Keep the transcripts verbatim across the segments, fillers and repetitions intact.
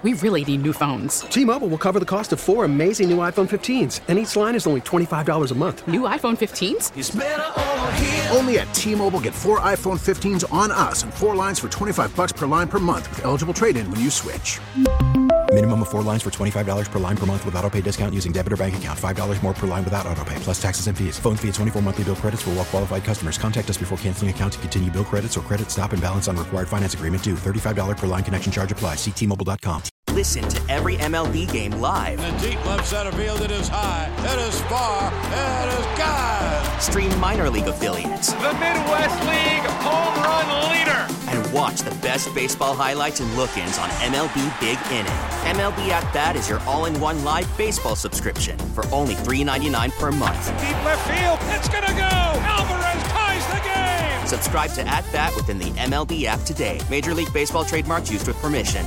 We really need new phones. T-Mobile will cover the cost of four amazing new iPhone fifteens, and each line is only twenty-five dollars a month. New iPhone fifteens? It's better over here. Only at T-Mobile, get four iPhone fifteens on us and four lines for twenty-five dollars per line per month with eligible trade-in when you switch. Minimum of four lines for twenty-five dollars per line per month with autopay discount using debit or bank account. five dollars more per line without autopay, plus taxes and fees. Phone fee at twenty-four monthly bill credits for well-qualified customers. Contact us before canceling account to continue bill credits or credit stop and balance on required finance agreement due. thirty-five dollars per line connection charge applies. See T Mobile dot com. Listen to every M L B game live. In the deep left center field, it is high, it is far, it is gone. Stream minor league affiliates. The Midwest League home run leader. And watch the best baseball highlights and look-ins on M L B Big Inning. M L B At Bat is your all-in-one live baseball subscription for only three dollars and ninety-nine cents per month. Deep left field, it's gonna go. Alvarez ties the game. Subscribe to At Bat within the M L B app today. Major League Baseball trademarks used with permission.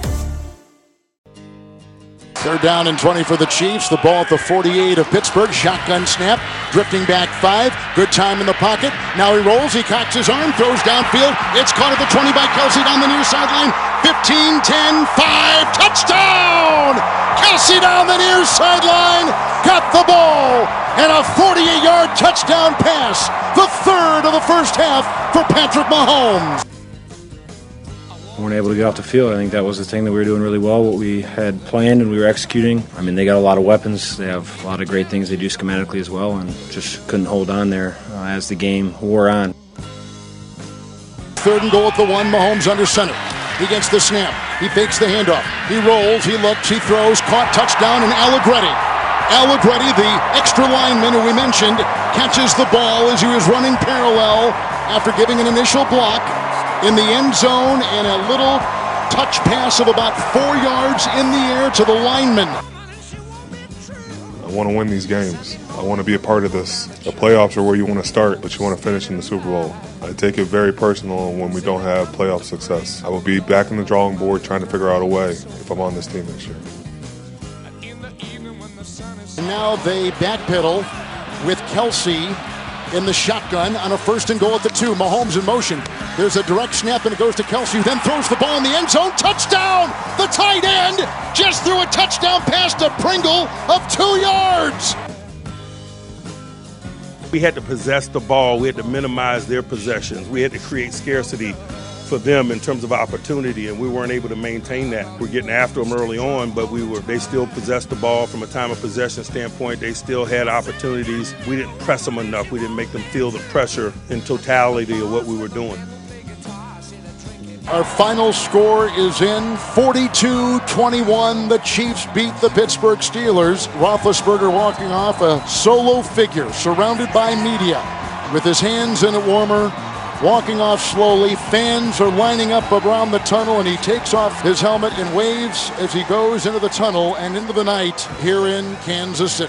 Third down and twenty for the Chiefs. The ball at the forty-eight of Pittsburgh. Shotgun snap. Drifting back five. Good time in the pocket. Now he rolls. He cocks his arm. Throws downfield. It's caught at the twenty by Kelsey down the near sideline. fifteen, ten, five. Touchdown! Kelsey down the near sideline. Got the ball. And a forty-eight-yard touchdown pass. The third of the first half for Patrick Mahomes. We weren't able to get off the field. I think that was the thing that we were doing really well, what we had planned and we were executing. I mean, they got a lot of weapons. They have a lot of great things they do schematically as well, and just couldn't hold on there uh, as the game wore on. Third and goal at the one. Mahomes under center. He gets the snap. He fakes the handoff. He rolls. He looks. He throws. Caught. Touchdown. And Allegretti. Allegretti, the extra lineman who we mentioned, catches the ball as he was running parallel after giving an initial block in the end zone, and a little touch pass of about four yards in the air to the lineman. I want to win these games. I want to be a part of this. The playoffs are where you want to start, but you want to finish in the Super Bowl. I take it very personal when we don't have playoff success. I will be back in the drawing board trying to figure out a way if I'm on this team next year. And now they backpedal with Kelsey in the shotgun on a first and goal at the two. Mahomes in motion. There's a direct snap and it goes to Kelsey, who then throws the ball in the end zone. Touchdown! The tight end just threw a touchdown pass to Pringle of two yards. We had to possess the ball. We had to minimize their possessions. We had to create scarcity for them in terms of opportunity, and we weren't able to maintain that. We're getting after them early on, but we were they still possessed the ball from a time of possession standpoint. They still had opportunities. We didn't press them enough. We didn't make them feel the pressure in totality of what we were doing. Our final score is in. forty-two twenty-one. The Chiefs beat the Pittsburgh Steelers. Roethlisberger walking off a solo figure surrounded by media with his hands in a warmer, walking off slowly. Fans are lining up around the tunnel, and he takes off his helmet and waves as he goes into the tunnel and into the night here in Kansas City.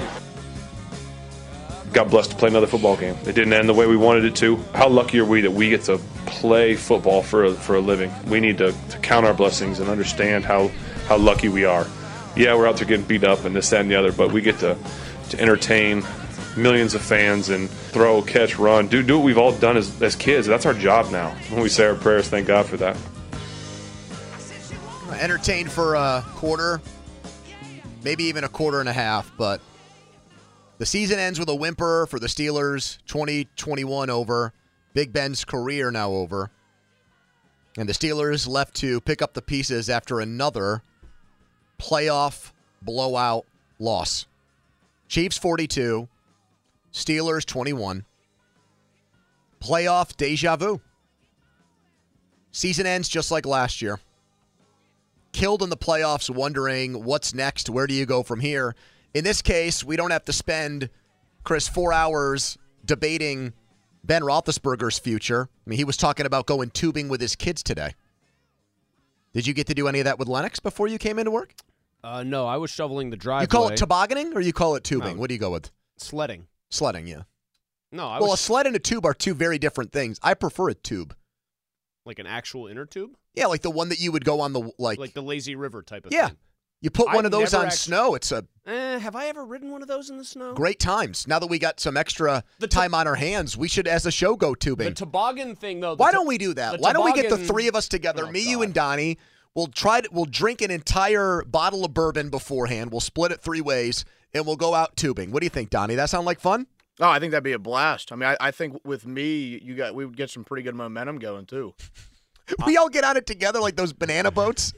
Got blessed to play another football game. It didn't end the way we wanted it to. How lucky are we that we get to play football for a, for a living? We need to, to count our blessings and understand how, how lucky we are. Yeah, we're out there getting beat up and this, that, and the other, but we get to, to entertain millions of fans and throw, catch, run, do do what we've all done as, as kids. That's our job now. When we say our prayers, thank God for that. Entertained for a quarter, maybe even a quarter and a half, but the season ends with a whimper for the Steelers. twenty twenty-one over. Big Ben's career now over. And the Steelers left to pick up the pieces after another playoff blowout loss. Chiefs forty-two. Steelers twenty-one. Playoff deja vu. Season ends just like last year. Killed in the playoffs, wondering what's next, where do you go from here? In this case, we don't have to spend, Chris, four hours debating Ben Roethlisberger's future. I mean, he was talking about going tubing with his kids today. Did you get to do any of that with Lennox before you came into work? Uh, no, I was shoveling the driveway. You call it tobogganing or you call it tubing? No. What do you go with? Sledding. Sledding, yeah. No, I well, was a sled and a tube are two very different things. I prefer a tube. Like an actual inner tube? Yeah, like the one that you would go on the like. Like the lazy river type of yeah. thing. You put one I've of those on actually, snow. It's a eh, have I ever ridden one of those in the snow? Great times. Now that we got some extra the time on our hands, we should, as a show, go tubing. The toboggan thing, though. Why don't we do that? Why don't we get the three of us together, oh, me, God. you, and Donnie? We'll try to, we'll drink an entire bottle of bourbon beforehand. We'll split it three ways, and we'll go out tubing. What do you think, Donnie? That sound like fun? Oh, I think that'd be a blast. I mean, I, I think with me, you got we would get some pretty good momentum going too. We all get on it together like those banana boats.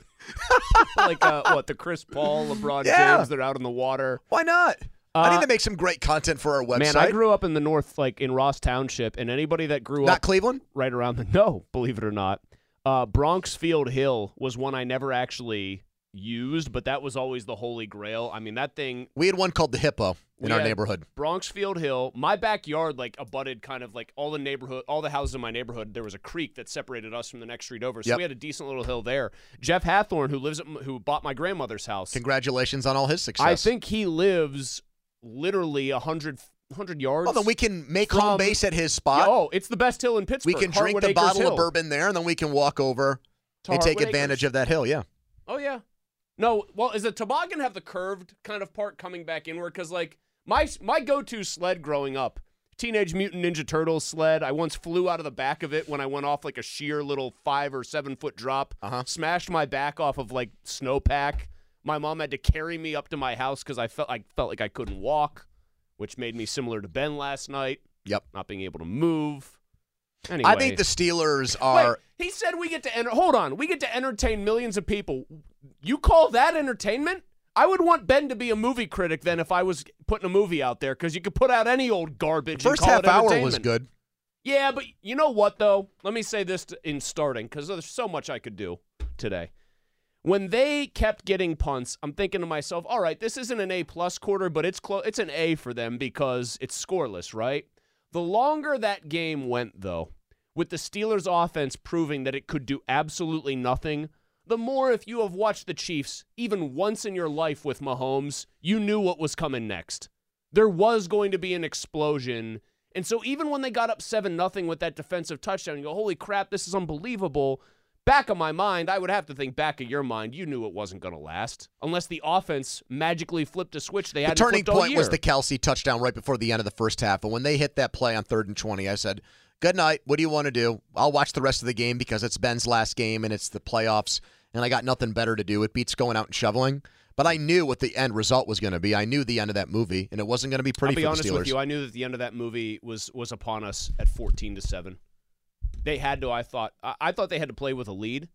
Like uh, what, the Chris Paul, LeBron Yeah. James, they're out in the water. Why not? I Uh, need to make some great content for our website. Man, I grew up in the north, like in Ross Township, and anybody that grew Not up Cleveland? right around the no, believe it or not, uh, Bronxfield Hill was one I never actually used, but that was always the holy grail. I mean, that thing. We had one called the Hippo in we our had neighborhood. Bronxfield Hill. My backyard, like, abutted kind of like all the neighborhood, all the houses in my neighborhood. There was a creek that separated us from the next street over, so Yep. we had a decent little hill there. Jeff Hathorn, who lives, at, m- who bought my grandmother's house. Congratulations on all his success. I think he lives literally a hundred. hundred yards. Well, then we can make from- home base at his spot. Oh, it's the best hill in Pittsburgh. We can drink Hartwood the Acres bottle Hill. of bourbon there, and then we can walk over To and take Hartwood advantage Acres. of that hill, yeah. Oh, yeah. No, well, does the toboggan have the curved kind of part coming back inward? Because, like, my my go-to sled growing up, Teenage Mutant Ninja Turtles sled, I once flew out of the back of it when I went off, like, a sheer little five- or seven-foot drop, uh-huh. smashed my back off of, like, snowpack. My mom had to carry me up to my house because I felt, I felt like I couldn't walk, which made me similar to Ben last night. Yep. Not being able to move. Anyway. I think the Steelers are... Wait, he said we get to enter. Hold on, we get to entertain millions of people. You call that entertainment? I would want Ben to be a movie critic then if I was putting a movie out there, because you could put out any old garbage. First and call half it hour was entertainment. good. Yeah, but you know what though? Let me say this to, in starting, because there's so much I could do today. When they kept getting punts, I'm thinking to myself, all right, this isn't an A plus quarter, but it's close. It's an A for them because it's scoreless, right? The longer that game went, though, with the Steelers' offense proving that it could do absolutely nothing, the more if you have watched the Chiefs even once in your life with Mahomes, you knew what was coming next. There was going to be an explosion. And so even when they got up seven nothing with that defensive touchdown, you go, holy crap, this is unbelievable. Back of my mind, I would have to think back of your mind, you knew it wasn't going to last. Unless the offense magically flipped a switch they The hadn't turning flipped all point year. was the Kelsey touchdown right before the end of the first half. And when they hit that play on third and twenty, I said, good night. What do you want to do? I'll watch the rest of the game because it's Ben's last game and it's the playoffs, and I got nothing better to do. It beats going out and shoveling. But I knew what the end result was going to be. I knew the end of that movie, and it wasn't going to be pretty I'll be for honest the Steelers. with you. I knew that the end of that movie was was upon us at fourteen to seven. They had to. I thought. I, I thought they had to play with a lead,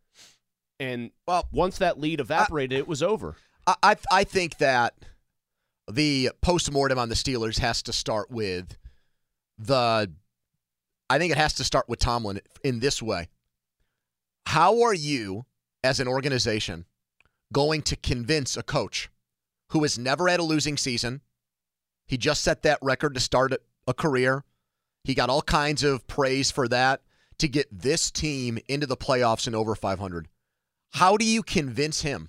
and well, once that lead evaporated, I, it was over. I, I I think that the postmortem on the Steelers has to start with the. I think it has to start with Tomlin in this way. How are you, as an organization, going to convince a coach who has never had a losing season? He just set that record to start a career. He got all kinds of praise for that, to get this team into the playoffs and over five hundred. How do you convince him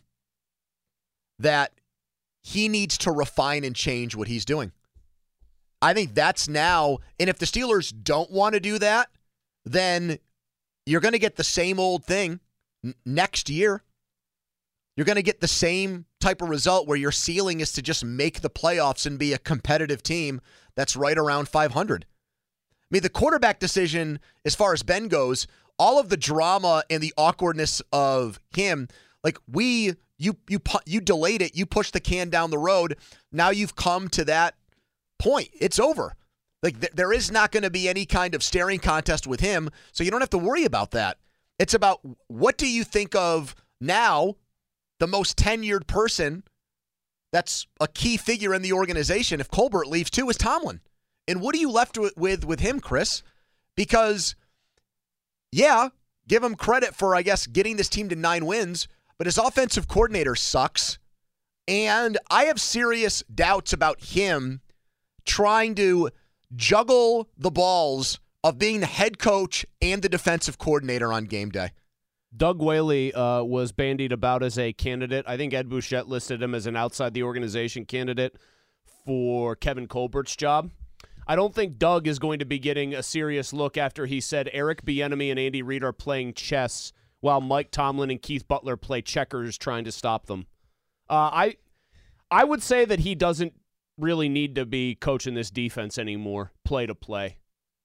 that he needs to refine and change what he's doing? I think that's now, and if the Steelers don't want to do that, then you're going to get the same old thing n- next year. You're going to get the same type of result where your ceiling is to just make the playoffs and be a competitive team that's right around five hundred. I mean, the quarterback decision, as far as Ben goes, all of the drama and the awkwardness of him, like we, you, you, you delayed it, you pushed the can down the road. Now you've come to that point. It's over. Like th- there is not going to be any kind of staring contest with him, so you don't have to worry about that. It's about what do you think of now the most tenured person that's a key figure in the organization, if Colbert leaves too, is Tomlin. And what are you left with with him, Chris? Because, yeah, give him credit for, I guess, getting this team to nine wins, but his offensive coordinator sucks. And I have serious doubts about him trying to juggle the balls of being the head coach and the defensive coordinator on game day. Doug Whaley uh, was bandied about as a candidate. I think Ed Bouchette listed him as an outside the organization candidate for Kevin Colbert's job. I don't think Doug is going to be getting a serious look after he said Eric Bieniemy and Andy Reid are playing chess while Mike Tomlin and Keith Butler play checkers trying to stop them. Uh, I, I would say that he doesn't really need to be coaching this defense anymore, play to play.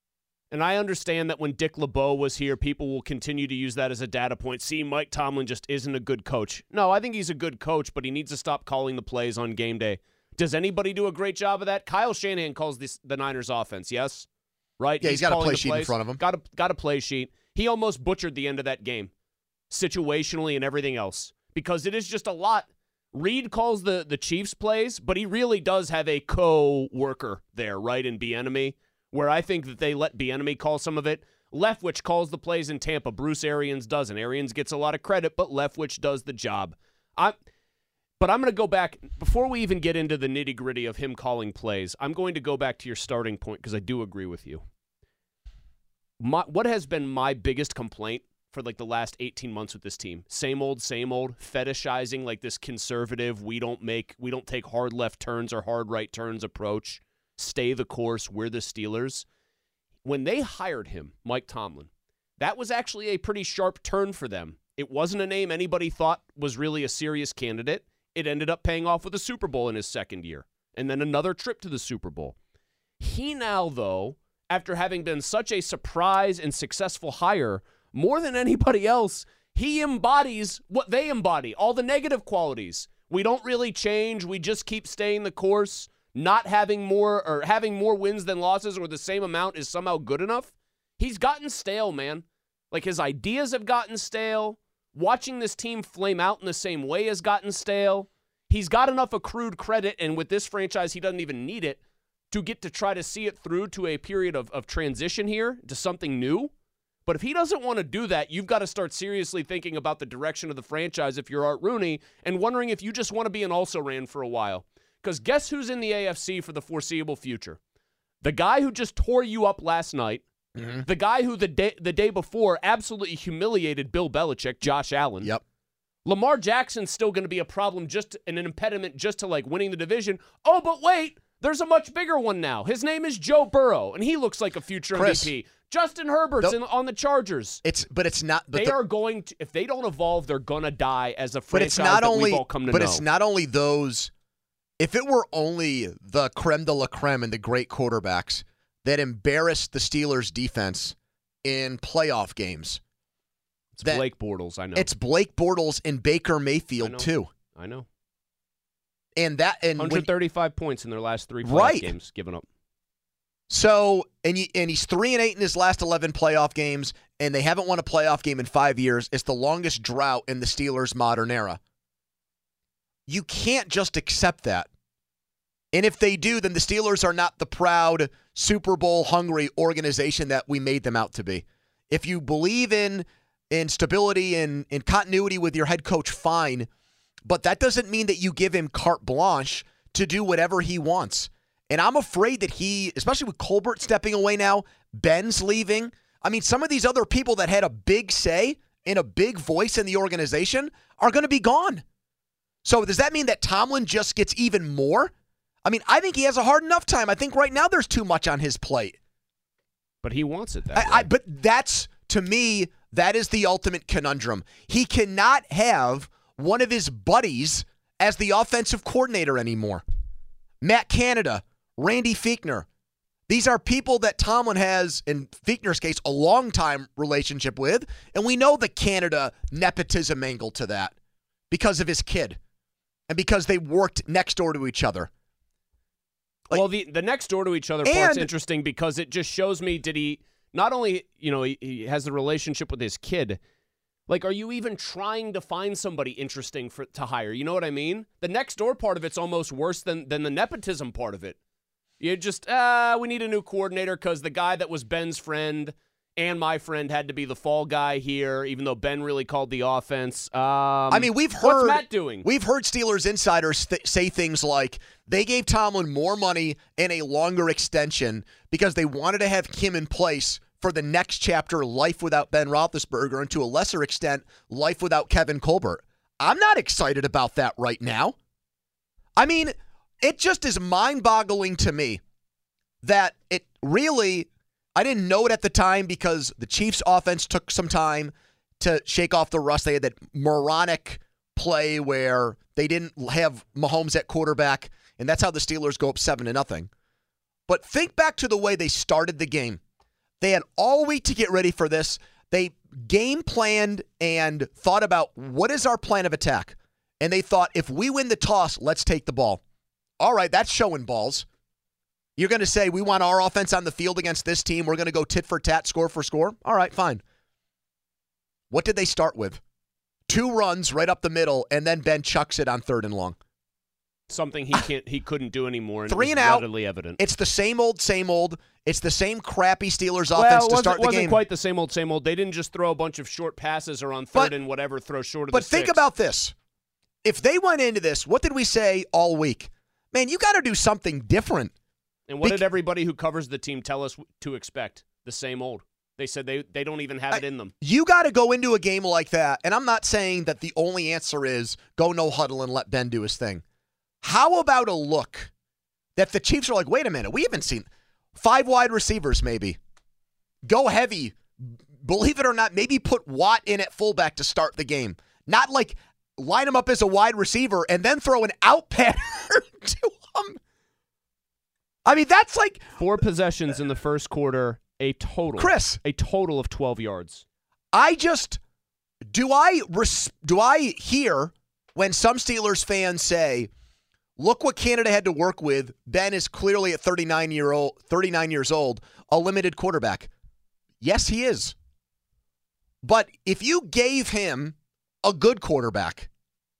And I understand that when Dick LeBeau was here, people will continue to use that as a data point. See, Mike Tomlin just isn't a good coach. No, I think he's a good coach, but he needs to stop calling the plays on game day. Does anybody do a great job of that? Kyle Shanahan calls this the Niners offense, yes? Right? Yeah, he's, he's got a play sheet plays. in front of him. Got a, got a play sheet. He almost butchered the end of that game, situationally and everything else, because it is just a lot. Reed calls the, the Chiefs plays, but he really does have a co-worker there, right, in Bieniemy, where I think that they let Bieniemy call some of it. Leftwich calls the plays in Tampa. Bruce Arians doesn't. Arians gets a lot of credit, but Leftwich does the job. I, but I'm going to go back, before we even get into the nitty-gritty of him calling plays, I'm going to go back to your starting point because I do agree with you. My, what has been my biggest complaint for like the last eighteen months with this team? Same old, same old, fetishizing like this conservative, we don't make, we don't take hard left turns or hard right turns approach. Stay the course, we're the Steelers. When they hired him, Mike Tomlin, that was actually a pretty sharp turn for them. It wasn't a name anybody thought was really a serious candidate. It ended up paying off with a Super Bowl in his second year, and then another trip to the Super Bowl. He now, though, after having been such a surprise and successful hire, more than anybody else, he embodies what they embody, all the negative qualities. We don't really change. We just keep staying the course. Not having more or having more wins than losses or the same amount is somehow good enough. He's gotten stale, man. Like his ideas have gotten stale. Watching this team flame out in the same way has gotten stale. He's got enough accrued credit, and with this franchise, he doesn't even need it to get to try to see it through to a period of, of transition here to something new. But if he doesn't want to do that, you've got to start seriously thinking about the direction of the franchise if you're Art Rooney and wondering if you just want to be an also-ran for a while. Because guess who's in the A F C for the foreseeable future? The guy who just tore you up last night, mm-hmm. the guy who the day the day before absolutely humiliated Bill Belichick, Josh Allen. Yep. Lamar Jackson's still going to be a problem, just an impediment just to like winning the division. Oh, but wait, there's a much bigger one now. His name is Joe Burrow, and he looks like a future Chris, M V P. Justin Herbert's the, in, on the Chargers. It's but it's not. But they the, are going to, if they don't evolve, they're going to die as a franchise but it's not that only, we've all come to but know. But it's not only those. If it were only the creme de la creme and the great quarterbacks that embarrassed the Steelers' defense in playoff games. It's Blake Bortles, I know. It's Blake Bortles and Baker Mayfield, I too. I know. And that and one hundred thirty-five when, points in their last three playoff right. games given up. So, and, you, and he's three and eight in his last eleven playoff games, and they haven't won a playoff game in five years. It's the longest drought in the Steelers' modern era. You can't just accept that. And if they do, then the Steelers are not the proud, Super Bowl hungry organization that we made them out to be. If you believe in in stability and in continuity with your head coach, fine. But that doesn't mean that you give him carte blanche to do whatever he wants. And I'm afraid that he, especially with Colbert stepping away now, Ben's leaving. I mean, some of these other people that had a big say and a big voice in the organization are going to be gone. So does that mean that Tomlin just gets even more? I mean, I think he has a hard enough time. I think right now there's too much on his plate. But he wants it that I, way. I, but that's, to me, that is the ultimate conundrum. He cannot have one of his buddies as the offensive coordinator anymore. Matt Canada, Randy Fichtner. These are people that Tomlin has, in Fichtner's case, a long-time relationship with, and we know the Canada nepotism angle to that because of his kid and because they worked next door to each other. Like, well, the the next door to each other part's interesting because it just shows me, did he, not only, you know, he, he has the relationship with his kid, like, are you even trying to find somebody interesting for to hire? You know what I mean? The next door part of it's almost worse than, than the nepotism part of it. You just, ah, we need a new coordinator because the guy that was Ben's friend and my friend had to be the fall guy here, even though Ben really called the offense. Um, I mean, we've heard what's Matt doing? We've heard Steelers insiders th- say things like they gave Tomlin more money and a longer extension because they wanted to have him in place for the next chapter, life without Ben Roethlisberger, and to a lesser extent, life without Kevin Colbert. I'm not excited about that right now. I mean, it just is mind-boggling to me that it really, I didn't know it at the time because the Chiefs' offense took some time to shake off the rust. They had that moronic play where they didn't have Mahomes at quarterback, and that's how the Steelers go up seven to nothing. But think back to the way they started the game. They had all week to get ready for this. They game planned and thought about what is our plan of attack. And they thought, if we win the toss, let's take the ball. All right, that's showing balls. You're going to say, we want our offense on the field against this team. We're going to go tit for tat, score for score. All right, fine. What did they start with? Two runs right up the middle, and then Ben chucks it on third and long. Something he can't, he couldn't do anymore. And Three it was and out. readily evident. It's the same old, same old. It's the same crappy Steelers well, offense it to start the wasn't game. quite the same old, same old. They didn't just throw a bunch of short passes or on third But- and whatever, throw short of But the think six. about this. If they went into this, what did we say all week? Man, you got to do something different. And what Bec- did everybody who covers the team tell us to expect? The same old. They said they, they don't even have it in them. You got to go into a game like that, and I'm not saying that the only answer is go no huddle and let Ben do his thing. How about a look that the Chiefs are like, wait a minute, we haven't seen five wide receivers maybe. Go heavy. Believe it or not, maybe put Watt in at fullback to start the game. Not like line him up as a wide receiver and then throw an out pattern to him. I mean, that's like Four possessions in the first quarter, a total. Chris. A total of twelve yards. I just do I res, do I hear when some Steelers fans say, "Look what Canada had to work with. Ben is clearly at thirty-nine year old, thirty-nine years old, a limited quarterback." Yes, he is. But if you gave him a good quarterback,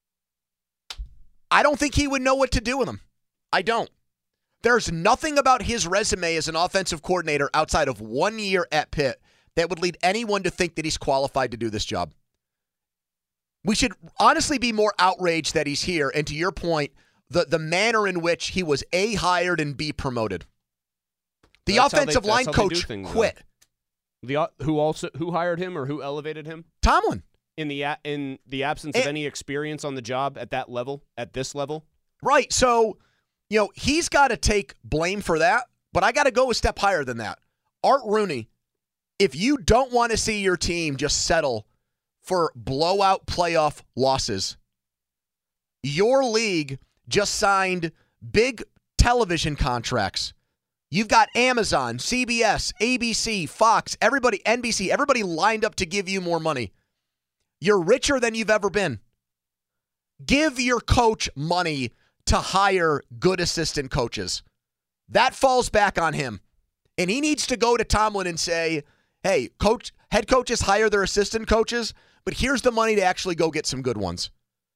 I don't think he would know what to do with him. I don't. There's nothing about his resume as an offensive coordinator outside of one year at Pitt that would lead anyone to think that he's qualified to do this job. We should honestly be more outraged that he's here. And to your point, the, the manner in which he was A, hired, and B, promoted. The That's how offensive they- line that's how they do coach things, though. quit. The who also who hired him or who elevated him? Tomlin. In the a- in the absence of any experience on the job at that level, at this level. Right. So, you know, he's got to take blame for that, but I got to go a step higher than that. Art Rooney, if you don't want to see your team just settle for blowout playoff losses, your league just signed big television contracts. You've got Amazon, C B S, A B C, Fox, everybody, N B C, everybody lined up to give you more money. You're richer than you've ever been. Give your coach money to hire good assistant coaches. That falls back on him. And he needs to go to Tomlin and say, hey, coach, head coaches hire their assistant coaches, but here's the money to actually go get some good ones.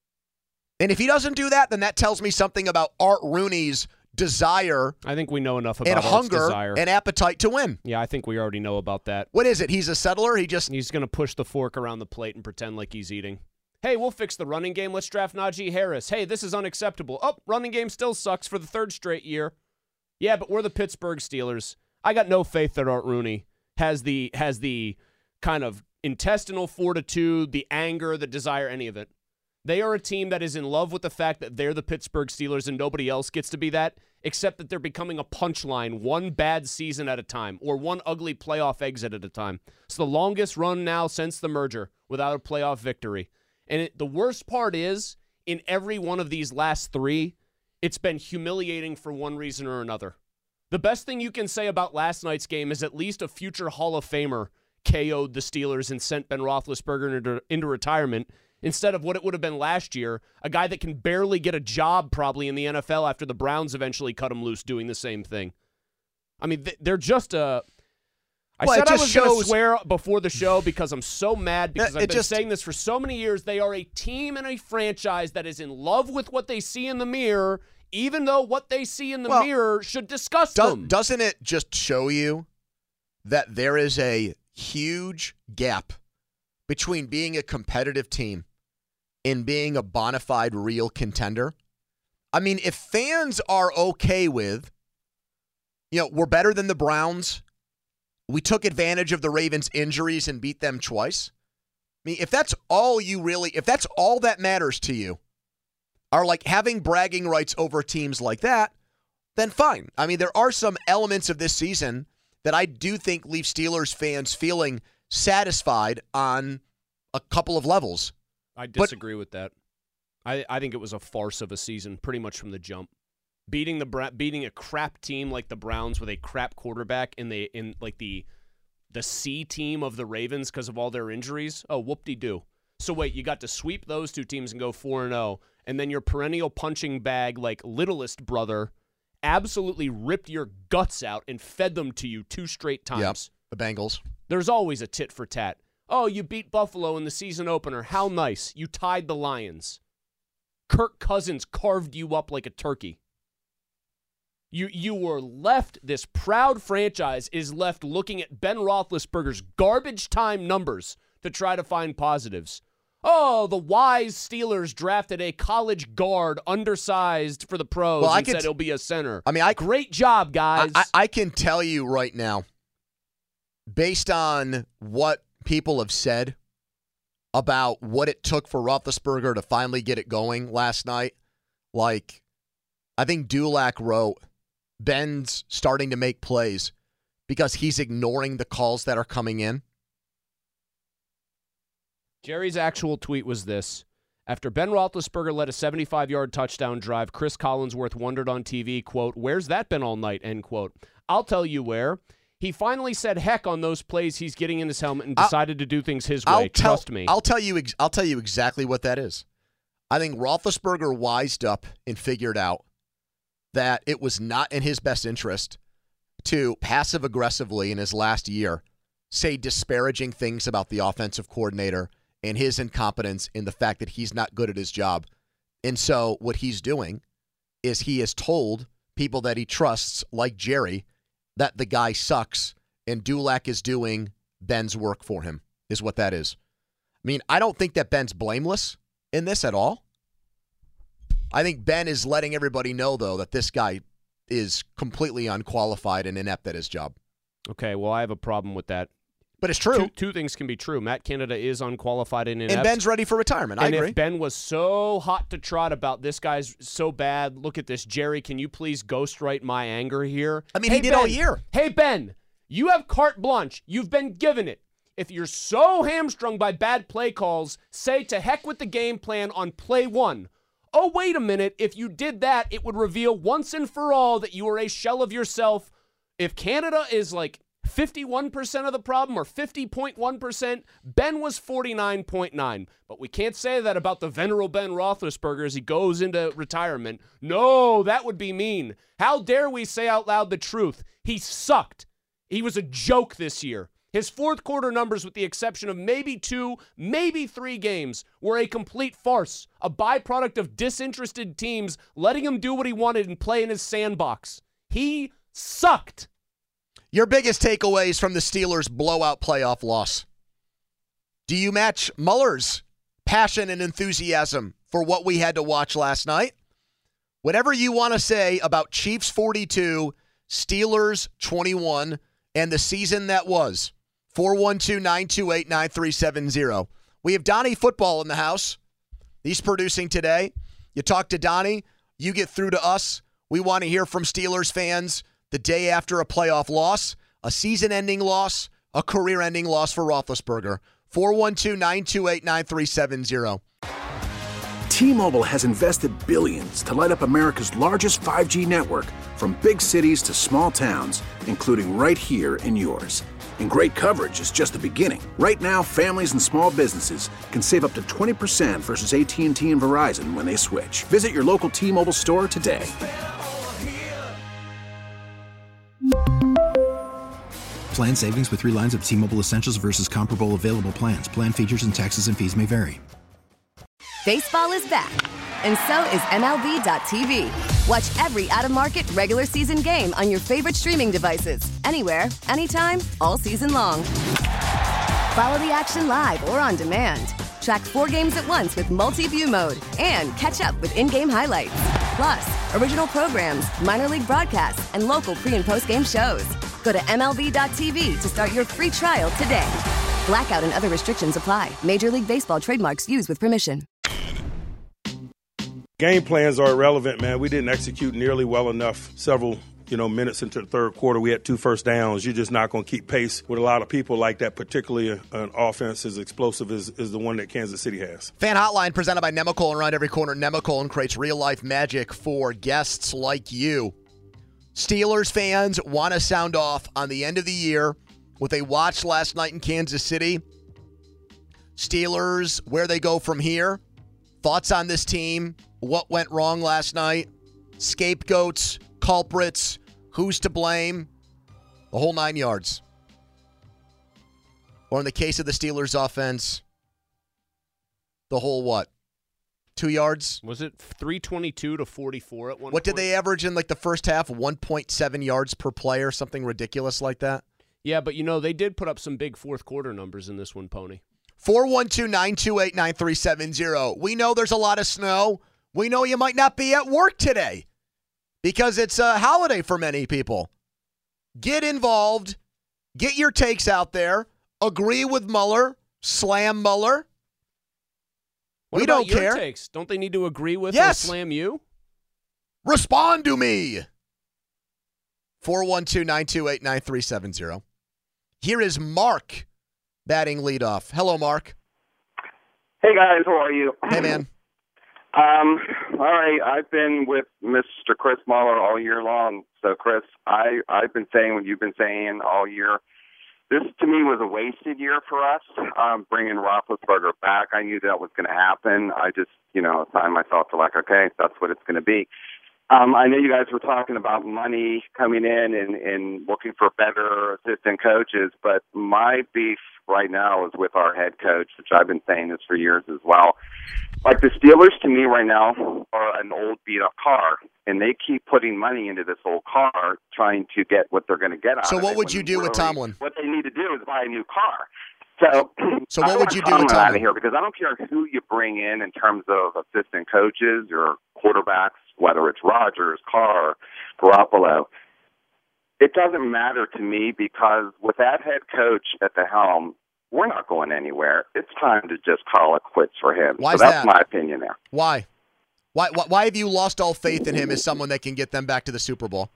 And if he doesn't do that, then that tells me something about Art Rooney's desire I think we know enough about and Art's hunger desire. and appetite to win. Yeah, I think we already know about that. What is it? He's a settler? He just He's going to push the fork around the plate and pretend like he's eating. Hey, we'll fix the running game. Let's draft Najee Harris. Hey, this is unacceptable. Oh, running game still sucks for the third straight year. Yeah, but we're the Pittsburgh Steelers. I got no faith that Art Rooney has the has the kind of intestinal fortitude, the anger, the desire, any of it. They are a team that is in love with the fact that they're the Pittsburgh Steelers and nobody else gets to be that, except that they're becoming a punchline one bad season at a time or one ugly playoff exit at a time. It's the longest run now since the merger without a playoff victory. And it, the worst part is, in every one of these last three, it's been humiliating for one reason or another. The best thing you can say about last night's game is at least a future Hall of Famer K O'd the Steelers and sent Ben Roethlisberger into, into retirement instead of what it would have been last year, a guy that can barely get a job probably in the N F L after the Browns eventually cut him loose doing the same thing. I mean, they're just a... I well, said I was shows... going to swear before the show because I'm so mad because it I've been just... saying this for so many years. They are a team and a franchise that is in love with what they see in the mirror, even though what they see in the well, mirror should disgust do, them. Doesn't it just show you that there is a huge gap between being a competitive team and being a bona fide real contender? I mean, if fans are okay with, you know, we're better than the Browns, we took advantage of the Ravens' injuries and beat them twice. I mean, if that's all you really, if that's all that matters to you, are like having bragging rights over teams like that, then fine. I mean, there are some elements of this season that I do think leave Steelers fans feeling satisfied on a couple of levels. I disagree but, with that. I, I think it was a farce of a season pretty much from the jump. Beating the beating a crap team like the Browns with a crap quarterback in the in like the the C team of the Ravens because of all their injuries. Oh, whoop-de-doo. So wait, you got to sweep those two teams and go four and oh, and then your perennial punching bag, like littlest brother, absolutely ripped your guts out and fed them to you two straight times. Yep, the Bengals. There's always a tit for tat. Oh, you beat Buffalo in the season opener. How nice. You tied the Lions. Kirk Cousins carved you up like a turkey. You you were left, this proud franchise is left looking at Ben Roethlisberger's garbage time numbers to try to find positives. Oh, the wise Steelers drafted a college guard, undersized for the pros, well, and I could, said he'll be a center. I mean, I, Great job, guys. I, I, I can tell you right now, based on what people have said about what it took for Roethlisberger to finally get it going last night, like, I think Dulac wrote, Ben's starting to make plays because he's ignoring the calls that are coming in. Jerry's actual tweet was this. After Ben Roethlisberger led a seventy-five-yard touchdown drive, Chris Collinsworth wondered on T V, quote, where's that been all night, end quote. I'll tell you where. He finally said heck on those plays he's getting in his helmet and decided I'll, to do things his way. I'll Trust tell, me. I'll tell you I'll tell you exactly what that is. I think Roethlisberger wised up and figured out that it was not in his best interest to passive-aggressively in his last year say disparaging things about the offensive coordinator and his incompetence in the fact that he's not good at his job. And so what he's doing is he has told people that he trusts, like Jerry, that the guy sucks, and Dulac is doing Ben's work for him, is what that is. I mean, I don't think that Ben's blameless in this at all. I think Ben is letting everybody know, though, that this guy is completely unqualified and inept at his job. Okay, well, I have a problem with that. But it's true. Two, two things can be true. Matt Canada is unqualified and inept. And Ben's ready for retirement. I and agree. If Ben was so hot to trot about this guy's so bad, look at this. Jerry, can you please ghostwrite my anger here? I mean, hey, he did Ben, all year. Hey, Ben, you have carte blanche. You've been given it. If you're so hamstrung by bad play calls, say to heck with the game plan on play one. Oh, wait a minute. If you did that, it would reveal once and for all that you are a shell of yourself. If Canada is like fifty-one percent of the problem or fifty point one percent, Ben was forty-nine point nine. But we can't say that about the venerable Ben Roethlisberger as he goes into retirement. No, that would be mean. How dare we say out loud the truth? He sucked. He was a joke this year. His fourth quarter numbers, with the exception of maybe two, maybe three games, were a complete farce, a byproduct of disinterested teams letting him do what he wanted and play in his sandbox. He sucked. Your biggest takeaways from the Steelers' blowout playoff loss. Do you match Muller's passion and enthusiasm for what we had to watch last night? Whatever you want to say about Chiefs forty-two, Steelers twenty-one, and the season that was, four one two, nine two eight, nine three seven zero. We have Donnie Football in the house. He's producing today. You talk to Donnie, you get through to us. We want to hear from Steelers fans the day after a playoff loss, a season-ending loss, a career-ending loss for Roethlisberger. four one two, nine two eight, nine three seven zero. T-Mobile has invested billions to light up America's largest five G network, from big cities to small towns, including right here in yours. And great coverage is just the beginning. Right now, families and small businesses can save up to twenty percent versus A T and T and Verizon when they switch. Visit your local T-Mobile store today. Plan savings with three lines of T-Mobile Essentials versus comparable available plans. Plan features and taxes and fees may vary. Baseball is back, and so is M L B dot T V. Watch every out-of-market regular season game on your favorite streaming devices, anywhere, anytime, all season long. Follow the action live or on demand. Track four games at once with multi-view mode and catch up with in-game highlights. Plus, original programs, minor league broadcasts, and local pre- and post-game shows. Go to M L B dot T V to start your free trial today. Blackout and other restrictions apply. Major League Baseball trademarks used with permission. Game plans are irrelevant, man. We didn't execute nearly well enough. Several, you know, minutes into the third quarter, we had two first downs. You're just not going to keep pace with a lot of people like that, particularly an offense as explosive as, as the one that Kansas City has. Fan Hotline presented by Nemacolin. Around every corner, Nemacolin creates real-life magic for guests like you. Steelers fans want to sound off on the end of the year what they watched last night in Kansas City. Steelers, where they go from here. Thoughts on this team? What went wrong last night? Scapegoats, culprits, who's to blame? The whole nine yards. Or in the case of the Steelers offense, the whole what? Two yards? Was it three twenty-two to forty-four at one What point? did they average in like the first half? one point seven yards per play or something ridiculous like that? Yeah, but you know, they did put up some big fourth quarter numbers in this one, Pony. four one two, nine two eight, nine three seven zero. We know there's a lot of snow. We know you might not be at work today because it's a holiday for many people. Get involved. Get your takes out there. Agree with Mueller. Slam Mueller. What we about don't your care. Takes? Don't they need to agree with Yes. or slam you? Respond to me. four one two, nine two eight, nine three seven zero. Here is Mark batting leadoff. Hello, Mark. Hey, guys. How are you? Hey, man. Um, all right. I've been with Mister Chris Mueller all year long. So, Chris, I, I've been saying what you've been saying all year. This, to me, was a wasted year for us, um, bringing Roethlisberger back. I knew that was going to happen. I just, you know, assigned myself to like, okay, that's what it's going to be. Um, I know you guys were talking about money coming in and, and looking for better assistant coaches, but my beef right now is with our head coach, which I've been saying this for years as well. Like the Steelers, to me right now, are an old beat-up car, and they keep putting money into this old car trying to get what they're going to get out So of it. what would you do with really, Tomlin? What they need to do is buy a new car. So, So what I would want you do with Tomlin out Tomlin? of here? Because I don't care who you bring in in terms of assistant coaches or quarterbacks, whether it's Rodgers, Carr, Garoppolo. It doesn't matter to me because with that head coach at the helm, we're not going anywhere. It's time to just call it quits for him. Why so is that's that? my opinion there. Why? Why, why? Why have you lost all faith in him as someone that can get them back to the Super Bowl?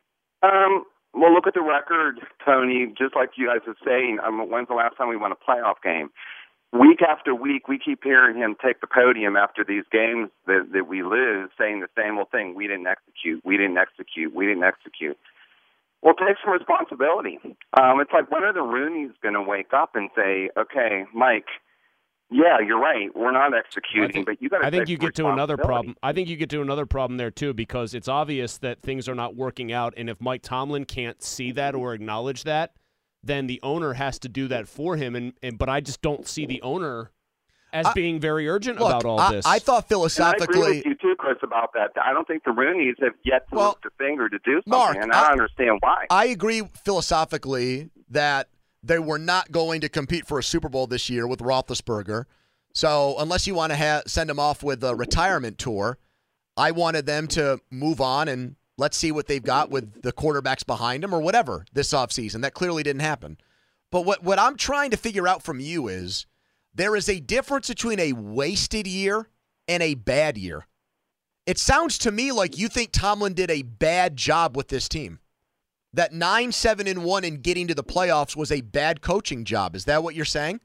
Um, well, look at the record, Tony. Just like you guys are saying, um, when's the last time we won a playoff game? Week after week, we keep hearing him take the podium after these games that, that we lose, saying the same old thing. We didn't execute. We didn't execute. We didn't execute. Well, take some responsibility. Um, it's like, when are the Rooneys going to wake up and say, okay, Mike, yeah, you're right. We're not executing, think- but you got to I think take you some get to another responsibility. problem. I think you get to another problem there too, because it's obvious that things are not working out, and if Mike Tomlin can't see that or acknowledge that, then the owner has to do that for him. And, and but I just don't see the owner as I- being very urgent Look, about all I, this. I thought And I agree philosophically. with you too, Chris, about that. I don't think the Rooneys have yet to Well, lift a finger to do something, Mark, and I don't I- understand why. I agree philosophically that they were not going to compete for a Super Bowl this year with Roethlisberger. So unless you want to ha- send him off with a retirement tour, I wanted them to move on and let's see what they've got with the quarterbacks behind them or whatever this offseason. That clearly didn't happen. But what, what I'm trying to figure out from you is there is a difference between a wasted year and a bad year. It sounds to me like you think Tomlin did a bad job with this team. That nine seven and one and getting to the playoffs was a bad coaching job. Is that what you're saying?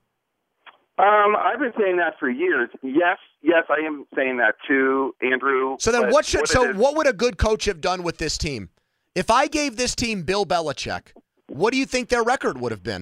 Um, I've been saying that for years. Yes, yes, I am saying that too, Andrew. So then but what should it so is- what would a good coach have done with this team? If I gave this team Bill Belichick, what do you think their record would have been?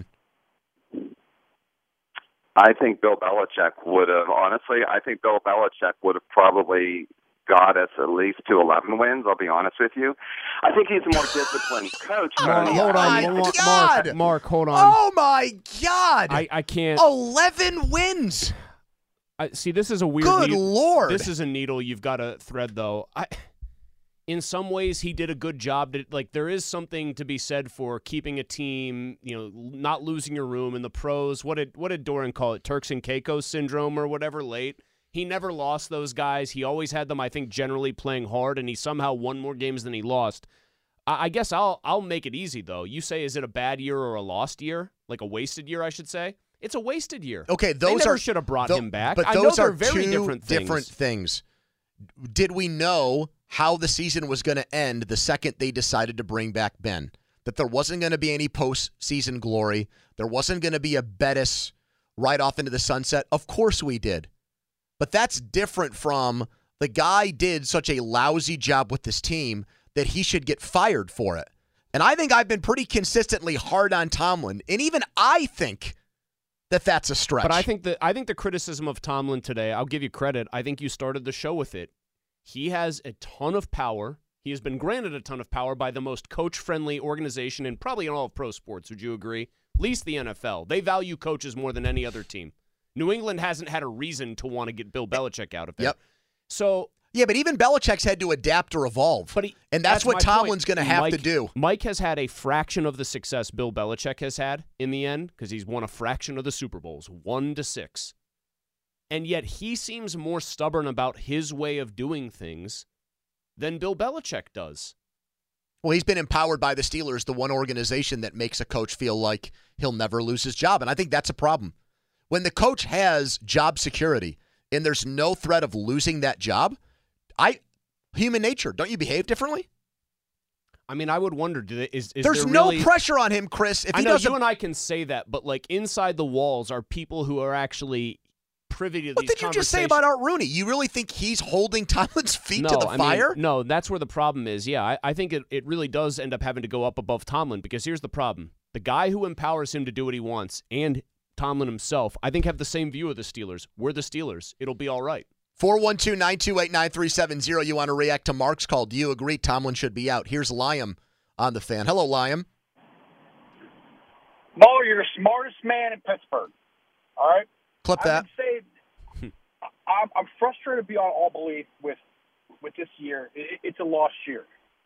I think Bill Belichick would have, honestly, I think Bill Belichick would have probably got us at least to eleven wins, I'll be honest with you. I think he's a more disciplined coach. Mark, Tony. hold I- on, my Mark, God! Mark, Mark, hold on. Oh my God! I, I can't. eleven wins. I, see, this is a weird. Good needle- Lord. This is a needle you've got to thread, though. I, in some ways, he did a good job. To, like, there is something to be said for keeping a team, you know, not losing your room in the pros. What did what did Doran call it? Turks and Caicos syndrome or whatever. Late. He never lost those guys. He always had them, I think, generally playing hard, and he somehow won more games than he lost. I, I guess I'll I'll make it easy though. You say, is it a bad year or a lost year? Like a wasted year, I should say. It's a wasted year. Okay, They those never are should have brought tho- him back. But I know those they're are very two different things. different things. Did we know how the season was going to end the second they decided to bring back Ben? That there wasn't going to be any postseason glory. There wasn't going to be a Bettis right off into the sunset. Of course we did. But that's different from the guy did such a lousy job with this team that he should get fired for it. And I think I've been pretty consistently hard on Tomlin, and even I think that that's a stretch. But I think the I think the criticism of Tomlin today, I'll give you credit. I think you started the show with it. He has a ton of power. He has been granted a ton of power by the most coach-friendly organization in probably in all of pro sports. Would you agree? At least the N F L. They value coaches more than any other team. New England hasn't had a reason to want to get Bill Belichick out of there. Yep. So yeah, but even Belichick's had to adapt or evolve. But he, and that's, that's what Tomlin's going to have Mike, to do. Mike has had a fraction of the success Bill Belichick has had in the end because he's won a fraction of the Super Bowls, one to six. And yet he seems more stubborn about his way of doing things than Bill Belichick does. Well, he's been empowered by the Steelers, the one organization that makes a coach feel like he'll never lose his job. And I think that's a problem. When the coach has job security and there's no threat of losing that job, I human nature, don't you behave differently? I mean, I would wonder, do they, is, is there's there no really, pressure on him, Chris. If I he know doesn't, you and I can say that, but like inside the walls are people who are actually privy to what these did you just say about Art Rooney? You really think he's holding Tomlin's feet no, to the I fire? Mean, no, that's where the problem is. Yeah, I, I think it, it really does end up having to go up above Tomlin because here's the problem. The guy who empowers him to do what he wants and Tomlin himself, I think, have the same view of the Steelers. We're the Steelers. It'll be all right. four one two, nine two eight, nine three seven zero. You want to react to Mark's call. Do you agree Tomlin should be out? Here's Liam on the Fan. Hello, Liam. Muller, you're the smartest man in Pittsburgh. All right? Clip that. I would say I'm, I'm frustrated beyond all belief with with this year. It, it's a lost year.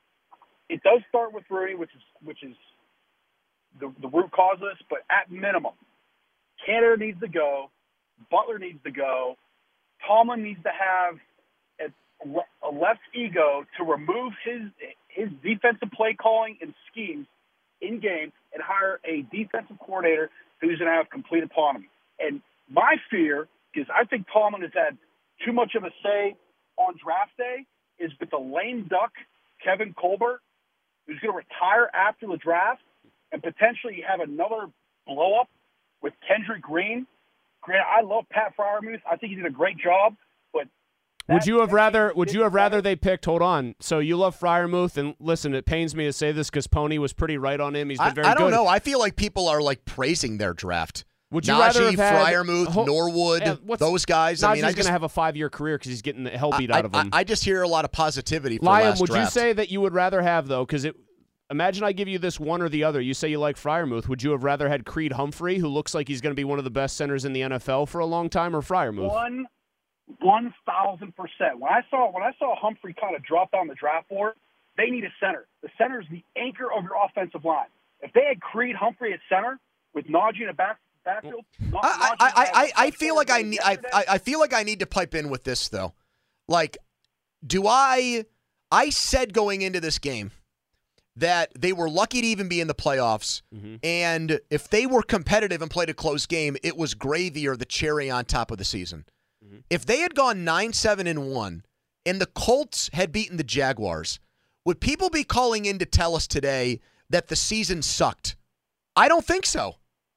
It does start with Rooney, which is which is the, the root cause of this, but at minimum, Canada needs to go. Butler needs to go. Tomlin needs to have a, a less ego to remove his his defensive play calling and schemes in game and hire a defensive coordinator who's going to have complete autonomy. And my fear is I think Tomlin has had too much of a say on draft day is with the lame duck Kevin Colbert, who's going to retire after the draft and potentially have another blow-up with Kendrick Green. Grant, I love Pat Freiermuth. I think he did a great job, but would you have rather? Would you have rather they picked? Hold on. So you love Freiermuth, and listen, it pains me to say this because Pony was pretty right on him. He's been very I, I don't good. know. I feel like people are like praising their draft. Would you Najee, rather have had Freiermuth, ho- Norwood, yeah, those guys? Najee's I mean, I going to have a five-year career because he's getting the hell beat I, out of I, him. I, I just hear a lot of positivity for Liam, last would draft. you say that you would rather have though? Because it. Imagine I give you this one or the other. You say you like Freiermuth. Would you have rather had Creed Humphrey, who looks like he's going to be one of the best centers in the N F L for a long time, or Freiermuth? One, one thousand percent. When I saw when I saw Humphrey kind of drop down the draft board, they need a center. The center is the anchor of your offensive line. If they had Creed Humphrey at center with Najee in the back backfield, not, I, I, I, I, I feel like I need I, I I feel like I need to pipe in with this though. Like, do I? I said going into this game that they were lucky to even be in the playoffs, mm-hmm. and if they were competitive and played a close game, it was gravy or the cherry on top of the season. Mm-hmm. If they had gone nine seven and one, and the Colts had beaten the Jaguars, would people be calling in to tell us today that the season sucked? I don't think so.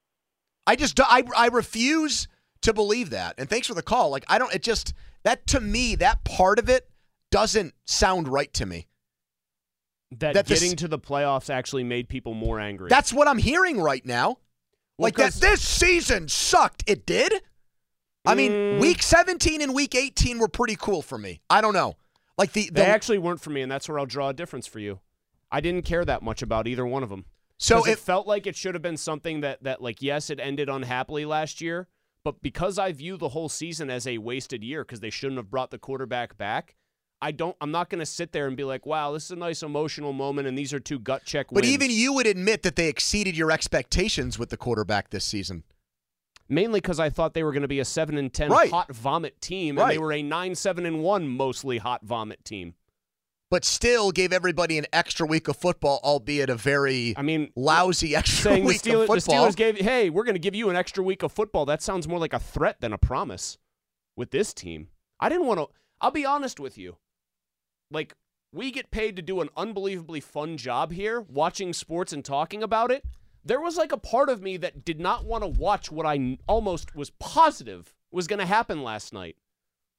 I just I I refuse to believe that. And thanks for the call. Like I don't. It just that to me that part of it doesn't sound right to me. That, that getting this, to the playoffs actually made people more angry. That's what I'm hearing right now. Well, like that this season sucked. It did? I mean, mm, week seventeen and week eighteen were pretty cool for me. I don't know. Like the, the They actually weren't for me, and that's where I'll draw a difference for you. I didn't care that much about either one of them. So it, it felt like it should have been something that, that, like, yes, it ended unhappily last year, but because I view the whole season as a wasted year because they shouldn't have brought the quarterback back, I don't. I'm not going to sit there and be like, "Wow, this is a nice emotional moment," and these are two gut check wins. But even you would admit that they exceeded your expectations with the quarterback this season. Mainly because I thought they were going to be a seven and ten right. hot vomit team, right. and they were a nine seven and one mostly hot vomit team. But still gave everybody an extra week of football, albeit a very I mean, lousy extra saying week the Steelers, of football. The Steelers gave, hey, we're going to give you an extra week of football. That sounds more like a threat than a promise with this team. I didn't want to. I'll be honest with you. Like, we get paid to do an unbelievably fun job here, watching sports and talking about it. There was like a part of me that did not want to watch what I almost was positive was going to happen last night.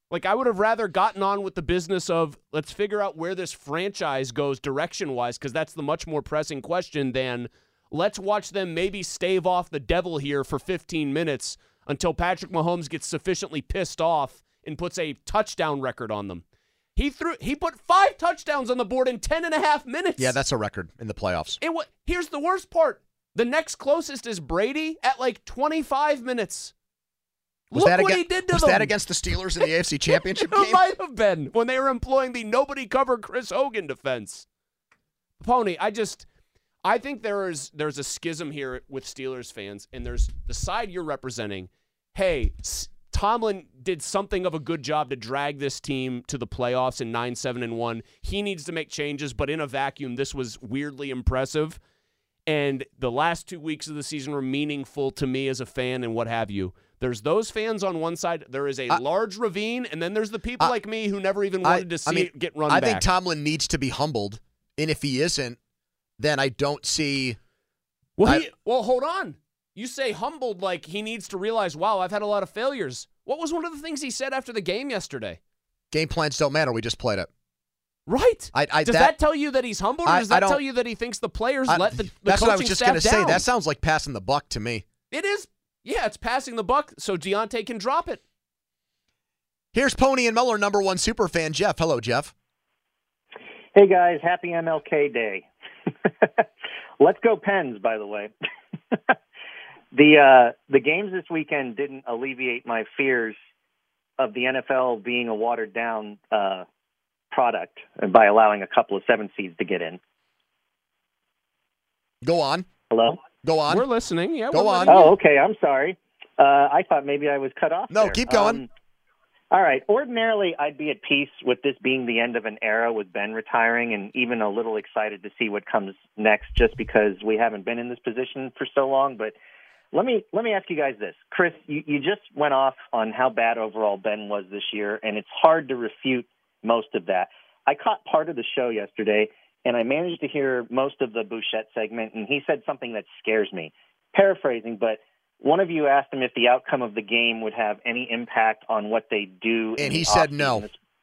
Like, I would have rather gotten on with the business of let's figure out where this franchise goes direction-wise, because that's the much more pressing question than let's watch them maybe stave off the devil here for fifteen minutes until Patrick Mahomes gets sufficiently pissed off and puts a touchdown record on them. He threw. He put five touchdowns on the board in ten and a half minutes. Yeah, that's a record in the playoffs. It, here's the worst part. The next closest is Brady at like twenty-five minutes. Was Look that what against, he did to was them. that against the Steelers in the A F C Championship It game? might have been when they were employing the nobody covered Chris Hogan defense. Pony, I just, I think there is there's a schism here with Steelers fans, and there's the side you're representing. Hey, Tomlin did something of a good job to drag this team to the playoffs in nine seven and one. He needs to make changes, but in a vacuum, this was weirdly impressive. And the last two weeks of the season were meaningful to me as a fan and what have you. There's those fans on one side. There is a I, large ravine, and then there's the people I, like me who never even wanted I, to see I mean, it get run I back. I think Tomlin needs to be humbled, and if he isn't, then I don't see. Well, I, he, well, hold on. You say humbled like he needs to realize, wow, I've had a lot of failures. What was one of the things he said after the game yesterday? Game plans don't matter. We just played it. Right. I, I, does that, that tell you that he's humbled, or I, does that tell you that he thinks the players I, let the, the that's coaching what I was just staff gonna say. down? That sounds like passing the buck to me. It is. Yeah, it's passing the buck so Deontay can drop it. Here's Pony and Muller, number one superfan, Jeff. Hello, Jeff. Hey, guys. Happy M L K Day. Let's go Pens, by the way. the uh, the games this weekend didn't alleviate my fears of the N F L being a watered-down uh, product by allowing a couple of seven seeds to get in. Go on. Hello? Go on. We're listening. Yeah, Go we're on. Oh, okay. I'm sorry. Uh, I thought maybe I was cut off. No, there. keep going. Um, all right. Ordinarily, I'd be at peace with this being the end of an era with Ben retiring, and even a little excited to see what comes next, just because we haven't been in this position for so long. But let me let me ask you guys this, Chris. You, you just went off on how bad overall Ben was this year, and it's hard to refute most of that. I caught part of the show yesterday, and I managed to hear most of the Bouchette segment, and he said something that scares me. Paraphrasing, but one of you asked him if the outcome of the game would have any impact on what they do. And he said no.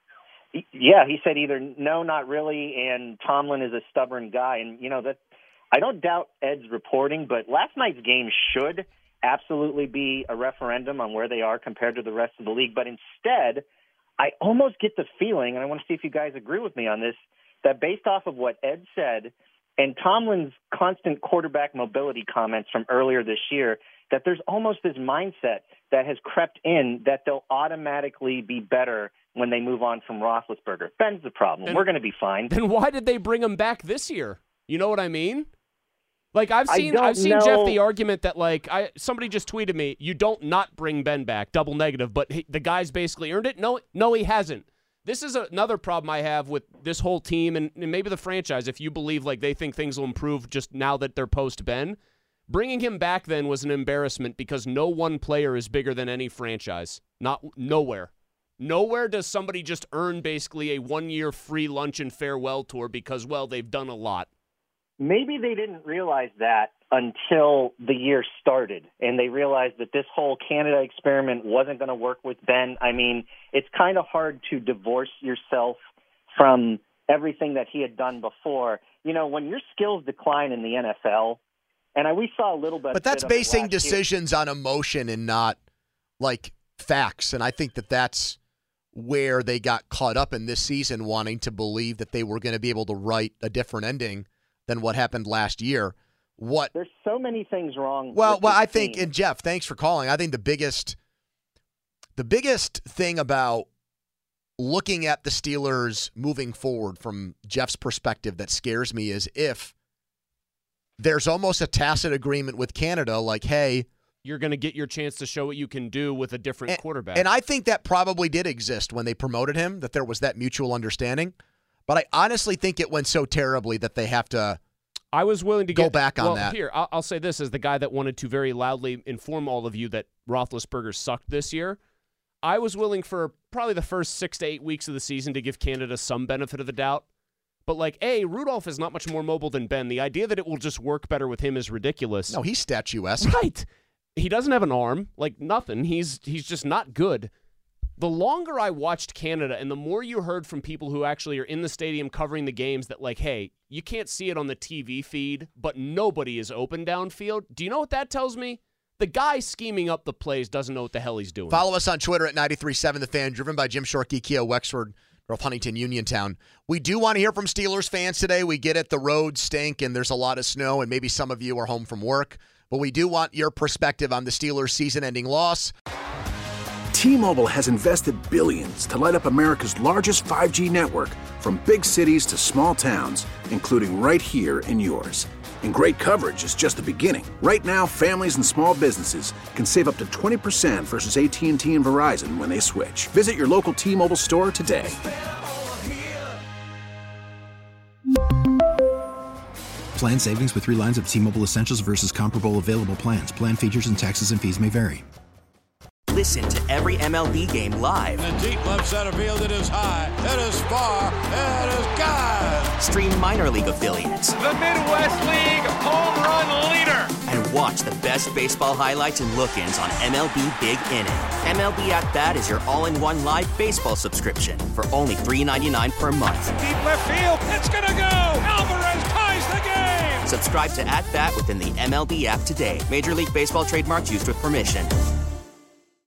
Yeah, he said either no, not really, and Tomlin is a stubborn guy. And, you know, that I don't doubt Ed's reporting, but last night's game should absolutely be a referendum on where they are compared to the rest of the league. But instead, I almost get the feeling, and I want to see if you guys agree with me on this, that based off of what Ed said and Tomlin's constant quarterback mobility comments from earlier this year, that there's almost this mindset that has crept in that they'll automatically be better when they move on from Roethlisberger. Ben's the problem. Then, We're going to be fine. Then why did they bring him back this year? You know what I mean? Like I've seen, I've seen know. Jeff the argument that like I somebody just tweeted me, you don't not bring Ben back, double negative, but he, the guy's basically earned it. No, no, he hasn't. This is another problem I have with this whole team and, and maybe the franchise. If you believe like they think things will improve just now that they're post Ben, bringing him back then was an embarrassment because no one player is bigger than any franchise. Not nowhere. Nowhere does somebody just earn basically a one-year free lunch and farewell tour because, well, they've done a lot. Maybe they didn't realize that until the year started, and they realized that this whole Canada experiment wasn't going to work with Ben. I mean, it's kind of hard to divorce yourself from everything that he had done before. You know, when your skills decline in the N F L, and I, we saw a little bit. But that's bit basing of decisions year. on emotion and not like facts, and I think that that's where they got caught up in this season, wanting to believe that they were going to be able to write a different ending than what happened last year. What There's so many things wrong. Well, with well, this I think, team. and Jeff, thanks for calling. I think the biggest, the biggest thing about looking at the Steelers moving forward from Jeff's perspective that scares me is if there's almost a tacit agreement with Canada, like, hey, you're going to get your chance to show what you can do with a different and, quarterback. And I think that probably did exist when they promoted him, that there was that mutual understanding. But I honestly think it went so terribly that they have to I was willing to go get, back on well, that. Here, I'll, I'll say this as the guy that wanted to very loudly inform all of you that Roethlisberger sucked this year. I was willing for probably the first six to eight weeks of the season to give Canada some benefit of the doubt. But, like, A, Rudolph is not much more mobile than Ben. The idea that it will just work better with him is ridiculous. No, he's statuesque. Right. He doesn't have an arm, like nothing. He's he's just not good. the longer I watched Canada and the more you heard from people who actually are in the stadium covering the games that, like, hey, you can't see it on the T V feed, but nobody is open downfield. Do you know what that tells me? The guy scheming up the plays doesn't know what the hell he's doing. Follow us on Twitter at ninety-three point seven The Fan, driven by Jim Shorkey, Kia, Wexford, North Huntington, Uniontown. We do want to hear from Steelers fans today. We get it, the roads stink, and there's a lot of snow, and maybe some of you are home from work. But we do want your perspective on the Steelers' season-ending loss. T-Mobile has invested billions to light up America's largest five G network, from big cities to small towns, including right here in yours. And great coverage is just the beginning. Right now, families and small businesses can save up to twenty percent versus A T and T and Verizon when they switch. Visit your local T-Mobile store today. Plan savings with three lines of T-Mobile Essentials versus comparable available plans. Plan features and taxes and fees may vary. Listen to every M L B game live. In the deep left center field, it is high, it is far, it is gone. Stream minor league affiliates. The Midwest League home run leader. And watch the best baseball highlights and look-ins on M L B Big Inning. M L B At Bat is your all-in-one live baseball subscription for only three dollars and ninety-nine cents per month. Deep left field, it's gonna go. Alvarez ties the game. Subscribe to At Bat within the M L B app today. Major League Baseball trademarks used with permission.